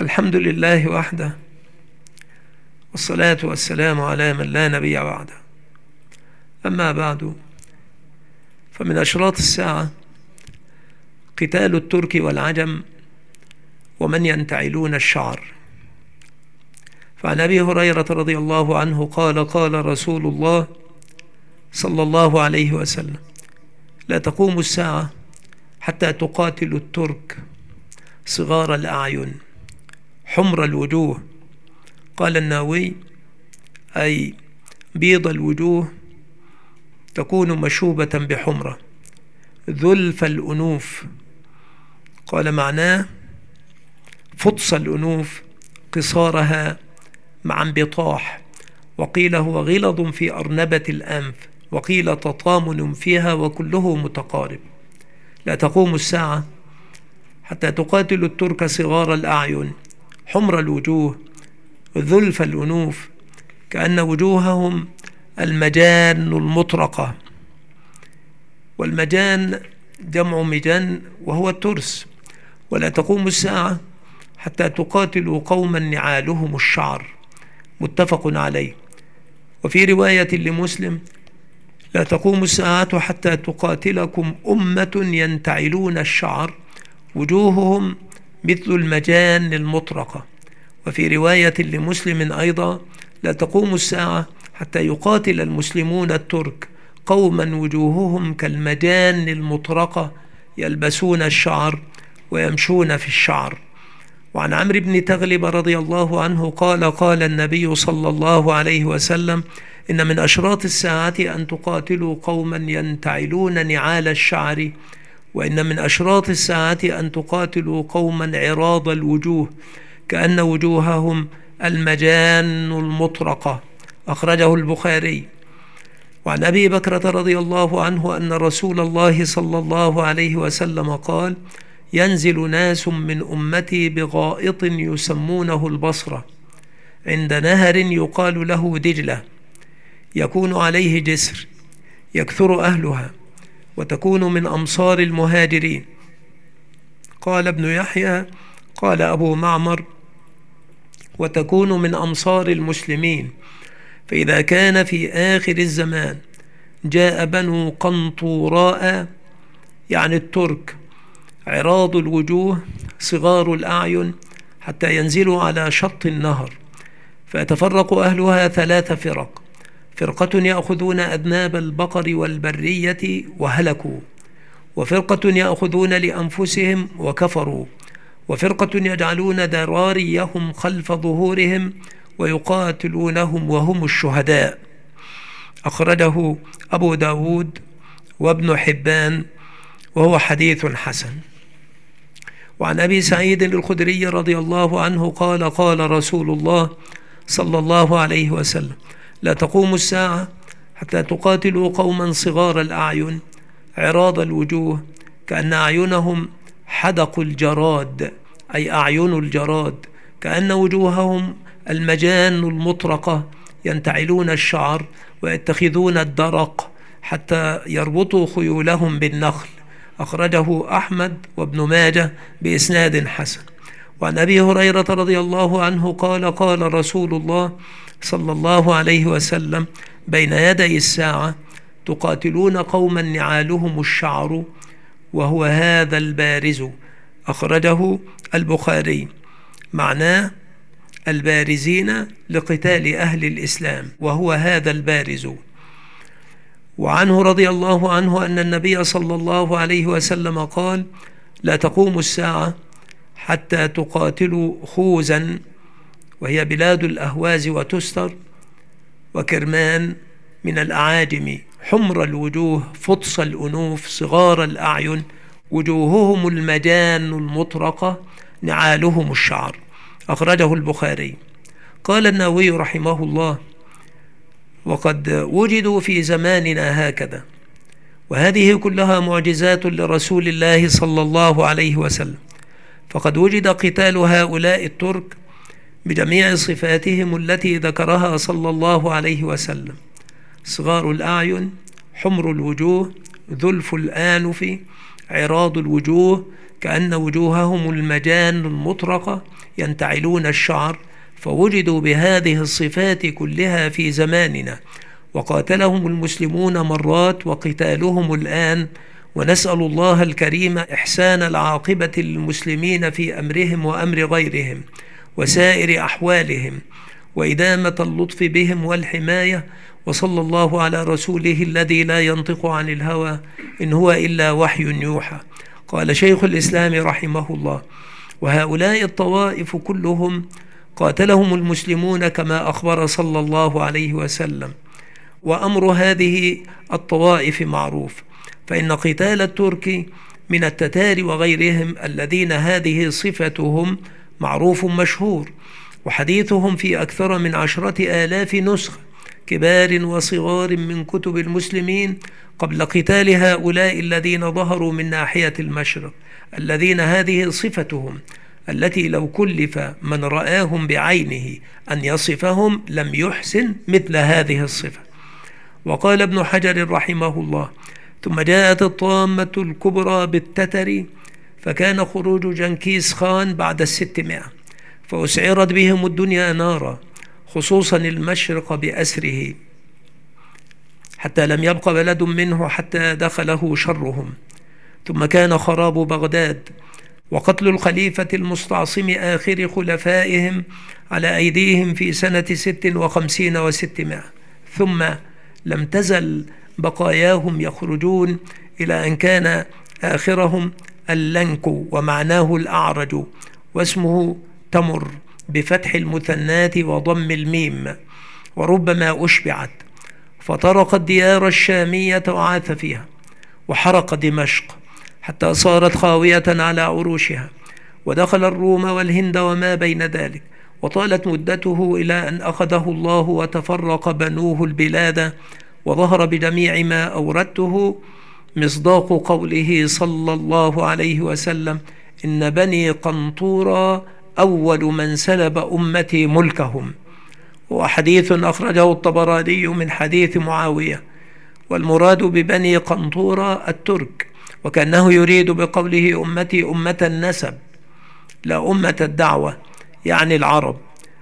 الحمد لله وحده، والصلاة والسلام على من لا نبي بعده. أما بعد، فمن أشراط الساعة قتال الترك والعجم ومن ينتعلون الشعر. فعن أبي هريرة رضي الله عنه قال: قال رسول الله صلى الله عليه وسلم: لا تقوم الساعة حتى تقاتل الترك صغار الأعين حمر الوجوه. قال النووي: أي بيض الوجوه تكون مشوبة بحمرة ذلف الأنوف. قال معناه فطس الأنوف قصارها مع انبطاح، وقيل هو غلظ في أرنبة الأنف، وقيل تطامن فيها، وكله متقارب. لا تقوم الساعة حتى تقاتل الترك صغار الأعين حمر الوجوه ذلف الأنوف كأن وجوههم المجان المطرقة. والمجان جمع مجان وهو الترس. ولا تقوم الساعة حتى تقاتلوا قوما نعالهم الشعر، متفق عليه. وفي رواية لمسلم: لا تقوم الساعة حتى تقاتلكم أمة ينتعلون الشعر وجوههم مثل المجان المطرقة. وفي رواية لمسلم أيضا: لا تقوم الساعة حتى يقاتل المسلمون الترك قوما وجوههم كالمجان المطرقة يلبسون الشعر ويمشون في الشعر. وعن عمرو بن تغلب رضي الله عنه قال: قال النبي صلى الله عليه وسلم: إن من أشراط الساعة أن تقاتلوا قوما ينتعلون نعال الشعر، وإن من أشراط الساعة أن تقاتلوا قوما عراض الوجوه كأن وجوههم المجان المطرقة. أخرجه البخاري. وعن أبي بكرة رضي الله عنه أن رسول الله صلى الله عليه وسلم قال: ينزل ناس من أمتي بغائط يسمونه البصرة عند نهر يقال له دجلة، يكون عليه جسر يكثر أهلها، وتكون من أمصار المهاجرين. قال ابن يحيى: قال أبو معمر: وتكون من أمصار المسلمين. فإذا كان في آخر الزمان جاء بنو قنطوراء، يعني الترك، عراض الوجوه صغار الأعين، حتى ينزلوا على شط النهر، فيتفرق أهلها 3 فرق: فرقة يأخذون أذناب البقر والبرية وهلكوا، وفرقة يأخذون لأنفسهم وكفروا، وفرقة يجعلون ذراريهم خلف ظهورهم ويقاتلونهم وهم الشهداء. أخرجه أبو داود وابن حبان، وهو حديث حسن. وعن أبي سعيد الخدري رضي الله عنه قال: قال رسول الله صلى الله عليه وسلم: لا تقوم الساعة حتى تقاتلوا قوما صغار الأعين عراض الوجوه كأن أعينهم حدق الجراد، أي أعين الجراد، كأن وجوههم المجان المطرقة ينتعلون الشعر ويتخذون الدرق حتى يربطوا خيولهم بالنخل. أخرجه أحمد وابن ماجه بإسناد حسن. وعن أبي هريرة رضي الله عنه قال: قال رسول الله صلى الله عليه وسلم: بين يدي الساعة تقاتلون قوما نعالهم الشعر وهو هذا البارز. أخرجه البخاري. معناه البارزين لقتال أهل الإسلام، وهو هذا البارز. وعنه رضي الله عنه أن النبي صلى الله عليه وسلم قال: لا تقوم الساعة حتى تقاتلوا خوزا، وهي بلاد الأهواز وتستر وكرمان من الأعاجم، حمر الوجوه فطس الأنوف صغار الأعين، وجوههم المجان المطرقة، نعالهم الشعر. أخرجه البخاري. قال النووي رحمه الله: وقد وجدوا في زماننا هكذا، وهذه كلها معجزات لرسول الله صلى الله عليه وسلم. فقد وجد قتال هؤلاء الترك بجميع صفاتهم التي ذكرها صلى الله عليه وسلم: صغار الأعين، حمر الوجوه، ذلف الآنف، عراض الوجوه كأن وجوههم المجان المطرقة، ينتعلون الشعر، فوجدوا بهذه الصفات كلها في زماننا، وقاتلهم المسلمون مرات وقتالهم الآن، ونسأل الله الكريم إحسان العاقبة للمسلمين في أمرهم وأمر غيرهم وسائر أحوالهم، وإدامة اللطف بهم والحماية. وصلى الله على رسوله الذي لا ينطق عن الهوى إن هو إلا وحي يوحى. قال شيخ الإسلام رحمه الله: وهؤلاء الطوائف كلهم قاتلهم المسلمون كما أخبر صلى الله عليه وسلم، وأمر هذه الطوائف معروف، فإن قتال الترك من التتار وغيرهم الذين هذه صفتهم معروف مشهور، وحديثهم في أكثر من 10,000 نسخة كبار وصغار من كتب المسلمين قبل قتال هؤلاء الذين ظهروا من ناحية المشرق، الذين هذه صفتهم التي لو كلف من رآهم بعينه أن يصفهم لم يحسن مثل هذه الصفة. وقال ابن حجر رحمه الله: ثم جاءت الطامة الكبرى بالتتر، فكان خروج جنكيز خان بعد 600، فأسعرت بهم الدنيا نارا، خصوصا المشرق بأسره، حتى لم يبق بلد منه حتى دخله شرهم. ثم كان خراب بغداد وقتل الخليفة المستعصم آخر خلفائهم على أيديهم في سنة 56 و600، ثم لم تزل بقاياهم يخرجون إلى أن كان آخرهم اللنك، ومعناه الأعرج، واسمه تمر بفتح المثنات وضم الميم، وربما أشبعت، فطرق الديار الشامية وعاث فيها، وحرق دمشق حتى صارت خاوية على عروشها، ودخل الروم والهند وما بين ذلك، وطالت مدته إلى أن أخذه الله وتفرق بنوه البلاد، وظهر بجميع ما أوردته مصداق قوله صلى الله عليه وسلم: إن بني قنطورة أول من سلب أمتي ملكهم. وحديث أخرجه الطبراني من حديث معاوية، والمراد ببني قنطورة الترك، وكأنه يريد بقوله أمتي أمة النسب لا أمة الدعوة، يعني العرب.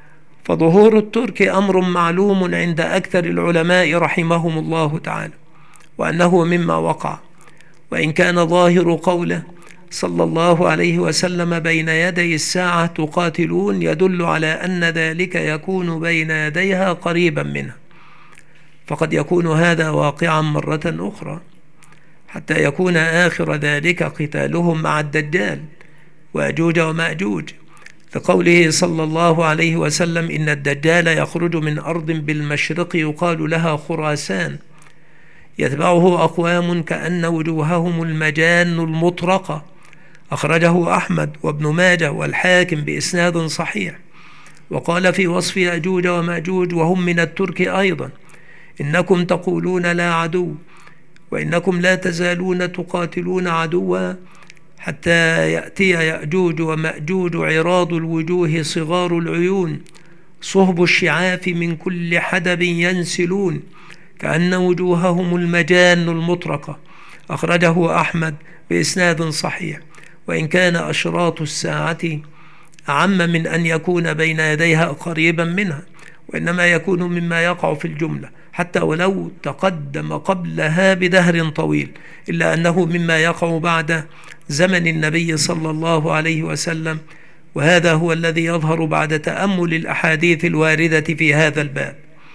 فظهور الترك أمر معلوم عند أكثر العلماء رحمهم الله تعالى، وأنه مما وقع، وإن كان ظاهر قوله صلى الله عليه وسلم بين يدي الساعة تقاتلون يدل على أن ذلك يكون بين يديها قريبا منها، فقد يكون هذا واقعا مرة أخرى، حتى يكون آخر ذلك قتالهم مع الدجال وأجوج ومأجوج، لقوله صلى الله عليه وسلم: إن الدجال يخرج من أرض بالمشرق يقال لها خراسان، يتبعه أقوام كأن وجوههم المجان المطرقة. أخرجه أحمد وابن ماجه والحاكم بإسناد صحيح. وقال في وصف يأجوج ومأجوج وهم من الترك أيضا: إنكم تقولون لا عدو، وإنكم لا تزالون تقاتلون عدوا حتى يأتي يأجوج ومأجوج عراض الوجوه صغار العيون صهب الشعاف من كل حدب ينسلون كأن وجوههم المجان المطرقة. أخرجه أحمد بإسناد صحيح. وإن كان أشراط الساعة أعم من أن يكون بين يديها قريبا منها، وإنما يكون مما يقع في الجملة حتى ولو تقدم قبلها بدهر طويل، إلا أنه مما يقع بعد زمن النبي صلى الله عليه وسلم، وهذا هو الذي يظهر بعد تأمل الأحاديث الواردة في هذا الباب.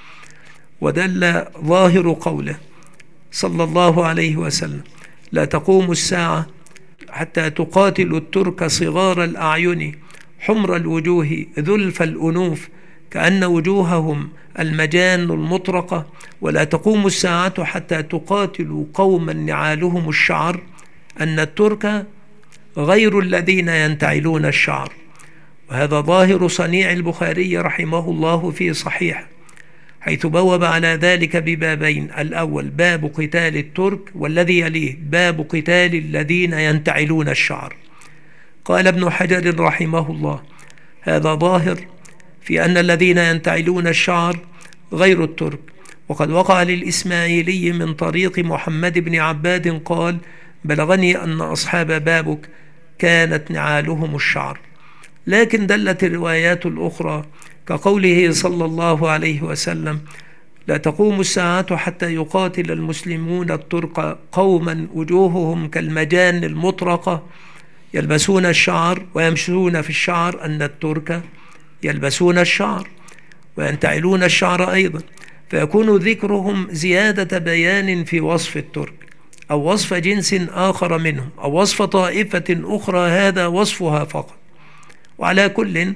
ودل ظاهر قوله صلى الله عليه وسلم: لا تقوم الساعة حتى تقاتل الترك صغار الأعين حمر الوجوه ذلف الأنوف كأن وجوههم المجان المطرقة، ولا تقوم الساعة حتى تقاتلوا قوما نعالهم الشعر، أن الترك غير الذين ينتعلون الشعر. وهذا ظاهر صنيع البخاري رحمه الله في صحيح، حيث بوب على ذلك ببابين: الأول باب قتال الترك، والذي يليه باب قتال الذين ينتعلون الشعر. قال ابن حجر رحمه الله: هذا ظاهر في أن الذين ينتعلون الشعر غير الترك. وقد وقع للإسماعيلي من طريق محمد بن عباد قال: بلغني أن أصحاب بابك كانت نعالهم الشعر. لكن دلت الروايات الأخرى كقوله صلى الله عليه وسلم: لا تقوم الساعة حتى يقاتل المسلمون الترك قوما وجوههم كالمجان المطرقة يلبسون الشعر ويمشون في الشعر، أن الترك يلبسون الشعر وينتعلون الشعر أيضا، فيكون ذكرهم زيادة بيان في وصف الترك أو وصف جنس آخر منهم أو وصف طائفة أخرى، هذا وصفها فقط. وعلى كل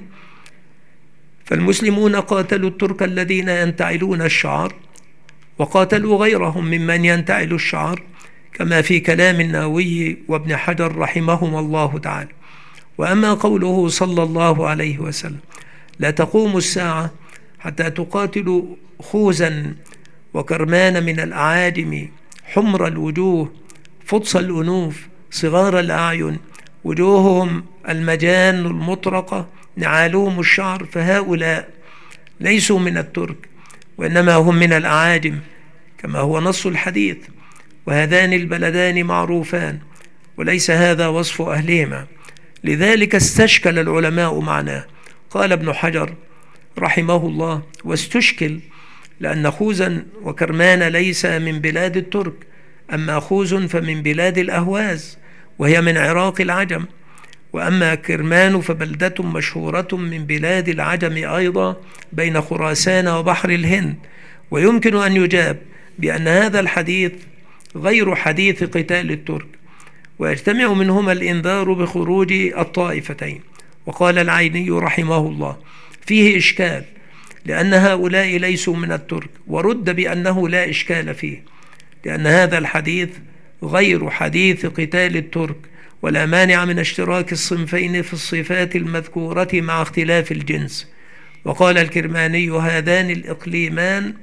فالمسلمون قاتلوا الترك الذين ينتعلون الشعر وقاتلوا غيرهم ممن ينتعل الشعر، كما في كلام النووي وابن حجر رحمهما الله تعالى. وأما قوله صلى الله عليه وسلم: لا تقوم الساعة حتى تقاتلوا خوزا وكرمان من الأعاجم حمر الوجوه فطس الأنوف صغار الأعين وجوههم المجان المطرقة نعالهم الشعر، فهؤلاء ليسوا من الترك وإنما هم من الأعاجم كما هو نص الحديث، وهذان البلدان معروفان وليس هذا وصف أهلهما، لذلك استشكل العلماء معناه. قال ابن حجر رحمه الله: واستشكل لأن خوزا وكرمان ليس من بلاد الترك، أما خوز فمن بلاد الأهواز وهي من عراق العجم، وأما كرمان فبلدة مشهورة من بلاد العجم أيضا بين خراسان وبحر الهند. ويمكن أن يجاب بأن هذا الحديث غير حديث قتال الترك، ويجتمع منهما الإنذار بخروج الطائفتين. وقال العيني رحمه الله: فيه إشكال لأن هؤلاء ليسوا من الترك، ورد بأنه لا إشكال فيه، لأن هذا الحديث غير حديث قتال الترك، ولا مانع من اشتراك الصنفين في الصفات المذكورة مع اختلاف الجنس. وقال الكرماني: هذان الإقليمان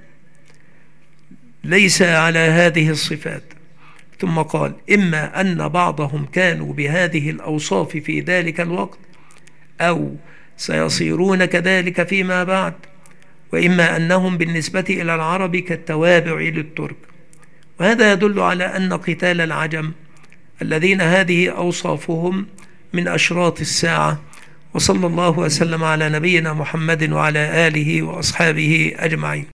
ليس على هذه الصفات. ثم قال: إما أن بعضهم كانوا بهذه الأوصاف في ذلك الوقت أو سيصيرون كذلك فيما بعد، وإما أنهم بالنسبة إلى العرب كالتوابع للترك. وهذا يدل على أن قتال العجم الذين هذه أوصافهم من أشراط الساعة. وصلى الله وسلم على نبينا محمد وعلى آله وأصحابه أجمعين.